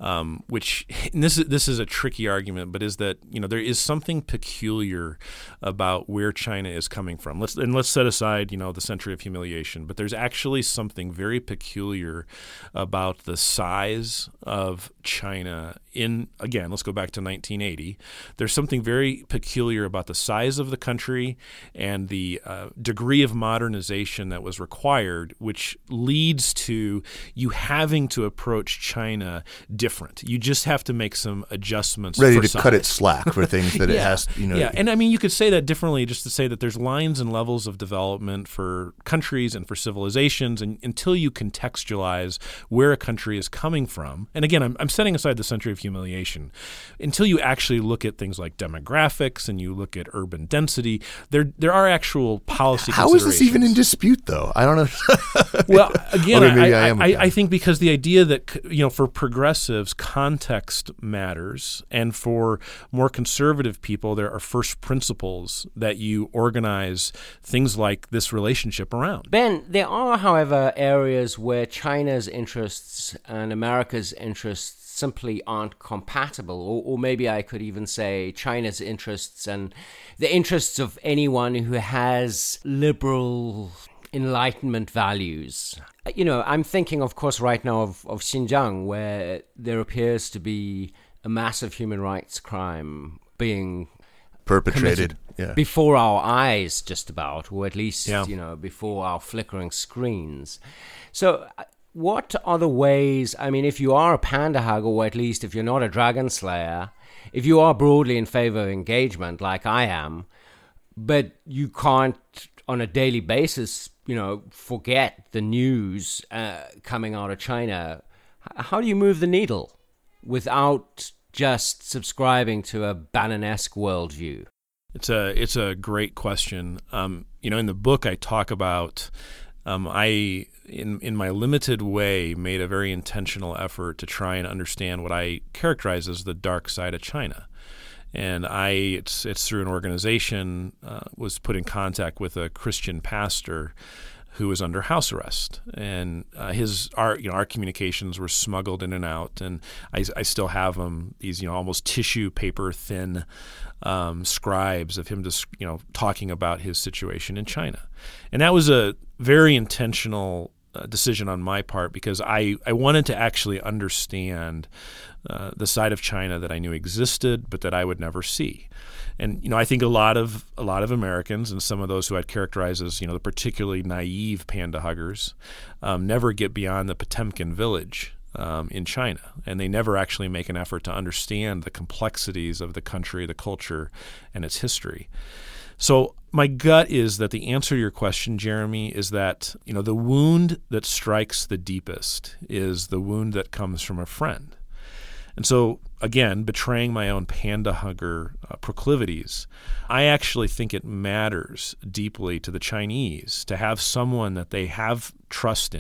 which and this is a tricky argument, but is that there is something peculiar about where China is coming from. Let's set aside the century of humiliation, but there's actually something very peculiar about the size of China. Let's go back to 1980. There's something very peculiar about the size of the country and the degree of modernization that was required, which leads to you having to approach China different. You just have to make some adjustments. Ready for to size. cut its slack for things that it has. Yeah, and I mean you could say that differently, just to say that there's lines and levels of development for countries and for civilizations, and until you contextualize where a country is coming from, and again, I'm setting aside the century of humiliation, until you actually look at things like demographics and you look at urban density, there are actual policy How is considerations. this even in dispute, though? I don't know. Well, again, I think because the idea that for progressives, context matters, and for more conservative people, there are first principles that you organize things like this relationship around. Ben, there are, however, areas where China's interests and America's interests simply aren't compatible, or maybe I could even say China's interests and the interests of anyone who has liberal Enlightenment values. I'm thinking, of course, right now of Xinjiang, where there appears to be a massive human rights crime being perpetrated before our eyes, just about, or at least before our flickering screens. So what are the ways, I mean, if you are a panda hugger, or at least if you're not a dragon slayer, if you are broadly in favor of engagement like I am, but you can't on a daily basis forget the news coming out of China, how do you move the needle without just subscribing to a Bannon-esque worldview? It's a great question. In the book I talk about, I in my limited way made a very intentional effort to try and understand what I characterize as the dark side of China. And it's through an organization, was put in contact with a Christian pastor who was under house arrest, and our communications were smuggled in and out, and I still have them. These almost tissue paper thin scribes of him just talking about his situation in China, and that was a very intentional decision on my part, because I wanted to actually understand the side of China that I knew existed but that I would never see. And I think a lot of Americans, and some of those who I'd characterize as the particularly naive panda huggers, never get beyond the Potemkin village in China, and they never actually make an effort to understand the complexities of the country, the culture, and its history. So my gut is that the answer to your question, Jeremy, is that the wound that strikes the deepest is the wound that comes from a friend. And so, again, betraying my own panda hugger proclivities, I actually think it matters deeply to the Chinese to have someone that they have trust in,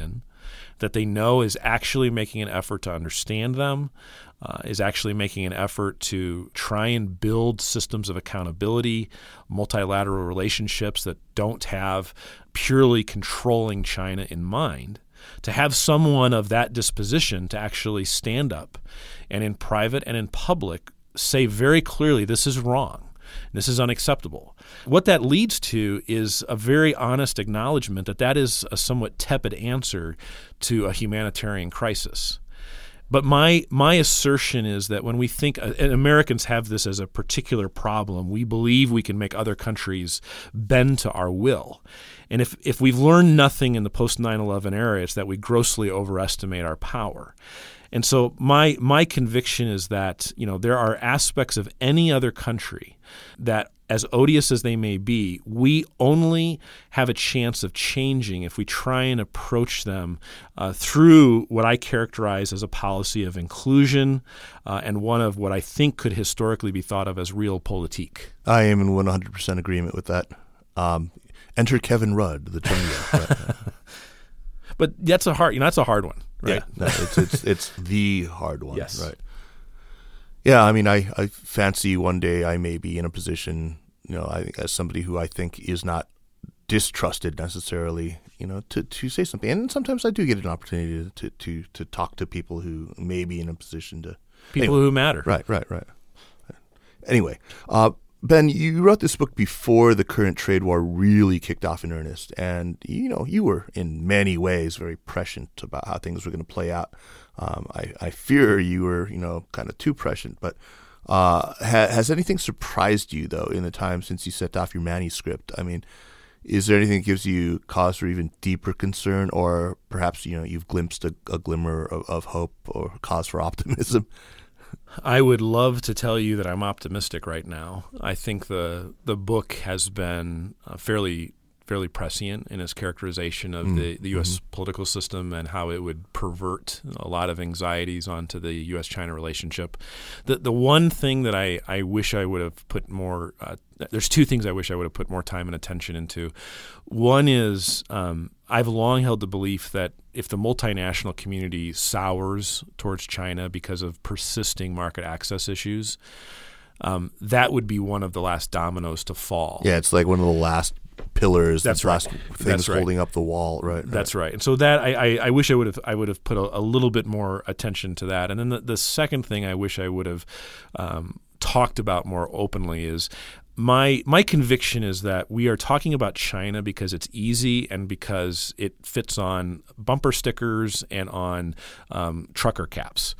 that they know is actually making an effort to understand them, is actually making an effort to try and build systems of accountability, multilateral relationships that don't have purely controlling China in mind, to have someone of that disposition to actually stand up and in private and in public say very clearly, this is wrong. This is unacceptable. What that leads to is a very honest acknowledgement that that is a somewhat tepid answer to a humanitarian crisis. But my assertion is that when we think, and Americans have this as a particular problem, we believe we can make other countries bend to our will. And if we've learned nothing in the post-9/11 era, it's that we grossly overestimate our power. And so my conviction is that, there are aspects of any other country that, as odious as they may be, we only have a chance of changing if we try and approach them through what I characterize as a policy of inclusion and one of what I think could historically be thought of as realpolitik. I am in 100% agreement with that. Enter Kevin Rudd, the jungle. But that's a hard one. Right. Yeah, no, it's the hard one. Yes. Right. Yeah, I mean, I fancy one day I may be in a position, as somebody who I think is not distrusted necessarily, to say something. And sometimes I do get an opportunity to talk to people who may be in a position to people who matter. Right. Anyway, Ben, you wrote this book before the current trade war really kicked off in earnest, and you were in many ways very prescient about how things were going to play out. I fear you were, kind of too prescient. But has anything surprised you though in the time since you sent off your manuscript? I mean, is there anything that gives you cause for even deeper concern, or perhaps you've glimpsed a glimmer of hope or cause for optimism? I would love to tell you that I'm optimistic right now. I think the book has been fairly prescient in its characterization of the U.S. political system and how it would pervert a lot of anxieties onto the U.S.-China relationship. The one thing that I wish I would have put more there's two things I wish I would have put more time and attention into. One is I've long held the belief that if the multinational community sours towards China because of persisting market access issues, that would be one of the last dominoes to fall. Yeah, it's like one of the last pillars, that's the right. last things holding up the wall, right? That's right. And so that I wish I would have put a little bit more attention to that. And then the second thing I wish I would have talked about more openly is my conviction is that we are talking about China because it's easy and because it fits on bumper stickers and on trucker caps.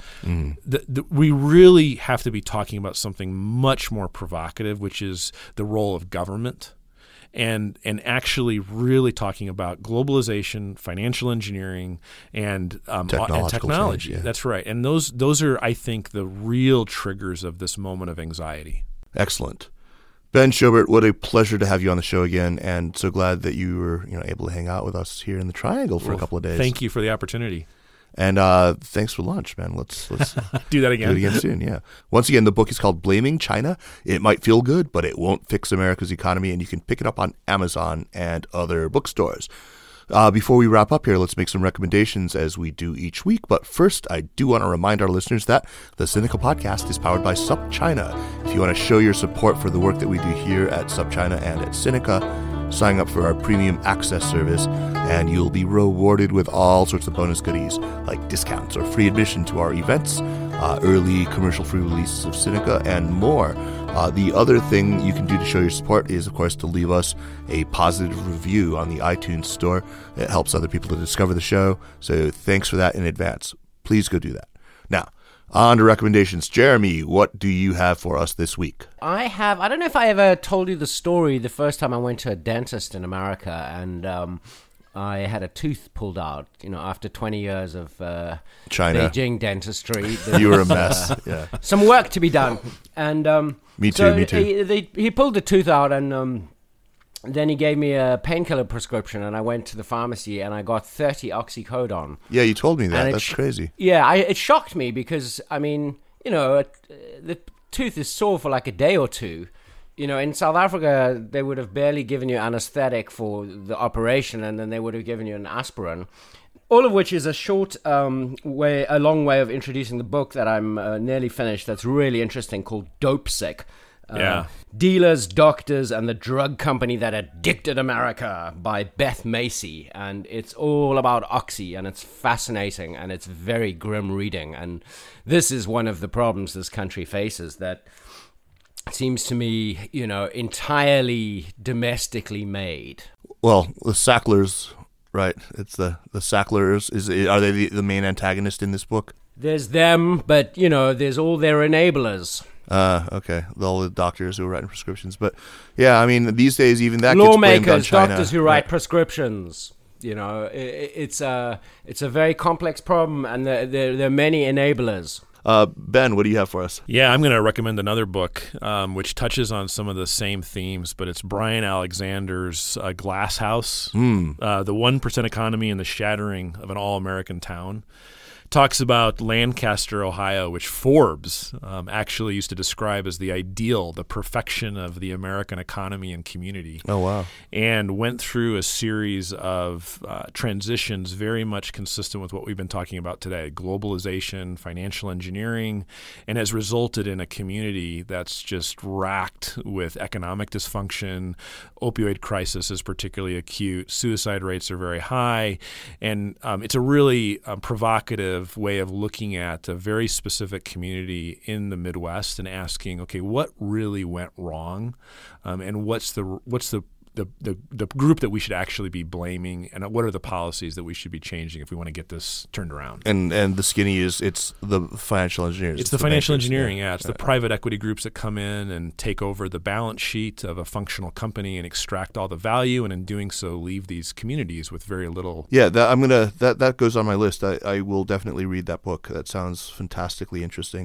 We really have to be talking about something much more provocative, which is the role of government. And actually really talking about globalization, financial engineering, and technology. Change, yeah. That's right. And those are, I think, the real triggers of this moment of anxiety. Excellent. Ben Schobert, what a pleasure to have you on the show again, and so glad that you were able to hang out with us here in the Triangle for a couple of days. Thank you for the opportunity. And thanks for lunch, man. Let's do that again. Do it again soon, yeah. Once again, the book is called Blaming China. It might feel good, but it won't fix America's economy, and you can pick it up on Amazon and other bookstores. Before we wrap up here, let's make some recommendations as we do each week. But first, I do want to remind our listeners that the Sinica Podcast is powered by SupChina. If you want to show your support for the work that we do here at SupChina and at Sinica, sign up for our premium access service, and you'll be rewarded with all sorts of bonus goodies like discounts or free admission to our events, early commercial-free releases of Sinica, and more. The other thing you can do to show your support is, of course, to leave us a positive review on the iTunes store. It helps other people to discover the show, so thanks for that in advance. Please go do that. Now, on to recommendations. Jeremy, what do you have for us this week? I don't know if I ever told you the story the first time I went to a dentist in America, and I had a tooth pulled out, after 20 years of China. Beijing dentistry. You were a mess. Yeah. Some work to be done. And Me too. He pulled the tooth out, and then he gave me a painkiller prescription, and I went to the pharmacy, and I got 30 oxycodone. Yeah, you told me that. And that's crazy. Yeah, it shocked me because, the tooth is sore for like a day or two, in South Africa, they would have barely given you anesthetic for the operation, and then they would have given you an aspirin. All of which is a long way of introducing the book that I'm nearly finished. That's really interesting, called Dope Sick. Dealers, Doctors, and the Drug Company That Addicted America by Beth Macy. And it's all about Oxy, and it's fascinating, and it's very grim reading. And this is one of the problems this country faces, that seems to me, entirely domestically made. Well, the Sacklers, right? It's the Sacklers. Are they the main antagonist in this book? There's them, but, there's all their enablers. Okay. All the doctors who are writing prescriptions. But, yeah, I mean, these days, even that gets blamed on China. Lawmakers, doctors who write prescriptions. It's a very complex problem, and there are many enablers. Ben, what do you have for us? Yeah, I'm going to recommend another book which touches on some of the same themes, but it's Brian Alexander's Glass House, The 1% Economy and the Shattering of an All-American Town. Talks about Lancaster, Ohio, which Forbes actually used to describe as the ideal, the perfection of the American economy and community. Oh, wow. And went through a series of transitions very much consistent with what we've been talking about today, globalization, financial engineering, and has resulted in a community that's just racked with economic dysfunction. Opioid crisis is particularly acute. Suicide rates are very high. And it's a really provocative way of looking at a very specific community in the Midwest and asking, okay, what really went wrong, and what's the group that we should actually be blaming, and what are the policies that we should be changing if we want to get this turned around? And the skinny it's the financial engineers. It's the financial engineering, yeah. It's the private equity groups that come in and take over the balance sheet of a functional company and extract all the value, and in doing so leave these communities with very little. Yeah, that goes on my list. I will definitely read that book. That sounds fantastically interesting.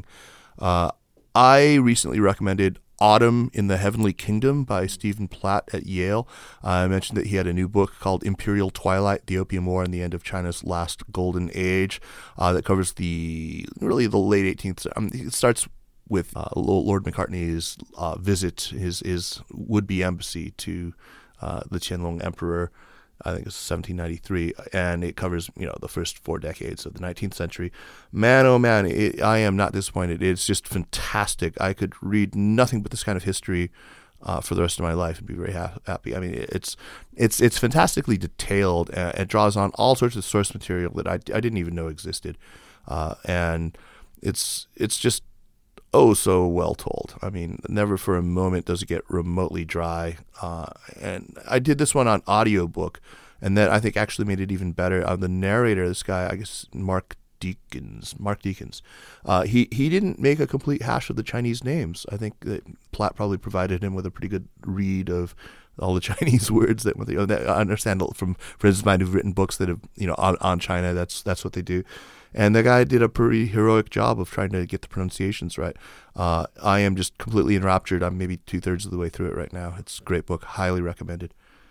I recently recommended Autumn in the Heavenly Kingdom by Stephen Platt at Yale. I mentioned that he had a new book called Imperial Twilight, the Opium War and the End of China's Last Golden Age, that covers the late 18th. It starts with Lord Macartney's visit, his would-be embassy to the Qianlong Emperor. I think it's 1793, and it covers the first 4 decades of the 19th century. Man, oh man, I am not disappointed. It's just fantastic. I could read nothing but this kind of history for the rest of my life and be very happy. I mean, it's fantastically detailed. It draws on all sorts of source material that I didn't even know existed, and it's just so well told. I mean, never for a moment does it get remotely dry. And I did this one on audiobook, and that I think actually made it even better. The narrator, this guy, I guess Mark Deakins, he didn't make a complete hash of the Chinese names. I think that Platt probably provided him with a pretty good read of all the Chinese words that I understand from friends of mine who've written books that have on China. That's what they do. And the guy did a pretty heroic job of trying to get the pronunciations right. I am just completely enraptured. I'm maybe 2/3 of the way through it right now. It's a great book. Highly recommended.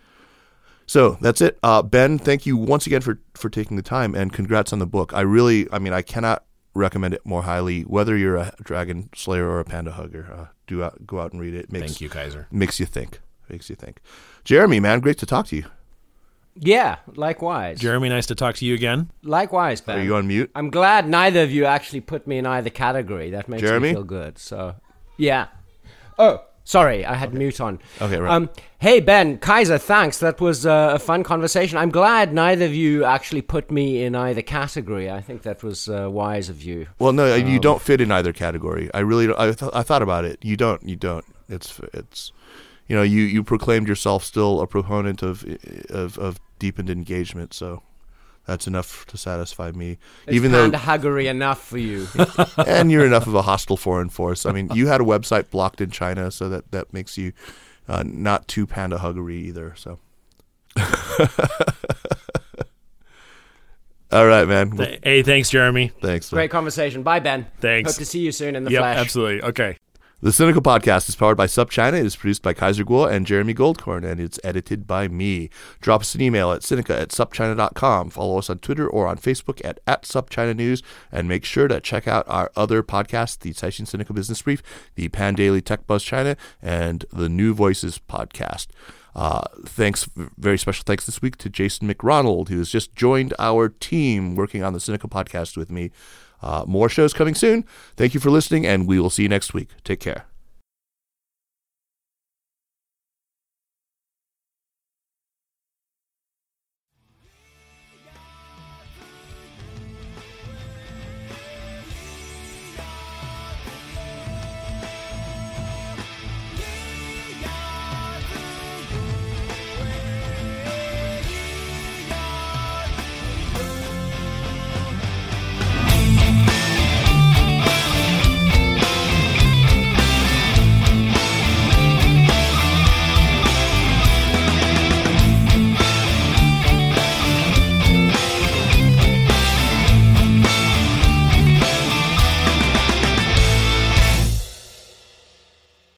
So that's it. Ben, thank you once again for taking the time, and congrats on the book. I cannot recommend it more highly. Whether you're a dragon slayer or a panda hugger, go out and read it. Thank you, Kaiser. Makes you think. Jeremy, man, great to talk to you. Yeah, likewise. Jeremy, nice to talk to you again. Likewise, Ben. Are you on mute? I'm glad neither of you actually put me in either category. That makes me feel good. So, yeah. Oh, sorry, I had mute on. Okay, right. Hey, Ben, Kaiser, thanks. That was a fun conversation. I'm glad neither of you actually put me in either category. I think that was wise of you. Well, no, you don't fit in either category. I really don't. I thought about it. You don't. It's. You proclaimed yourself still a proponent of deepened engagement, so that's enough to satisfy me. Even though panda-huggery enough for you, and you're enough of a hostile foreign force. I mean, you had a website blocked in China, so that makes you not too panda-huggery either. So, all right, man. Hey, thanks, Jeremy. Thanks. Great conversation. Bye, Ben. Thanks. Hope to see you soon in the flesh. Absolutely. Okay. The Sinica Podcast is powered by SupChina. It is produced by Kaiser Kuo and Jeremy Goldkorn, and it's edited by me. Drop us an email at sinica@supchina.com. Follow us on Twitter or on Facebook at SupChina News, and make sure to check out our other podcasts, the Caixin Sinica Business Brief, the Pan Daily Tech Buzz China, and the New Voices podcast. Very special thanks this week to Jason McRonald, who has just joined our team working on the Sinica Podcast with me. More shows coming soon. Thank you for listening, and we will see you next week. Take care.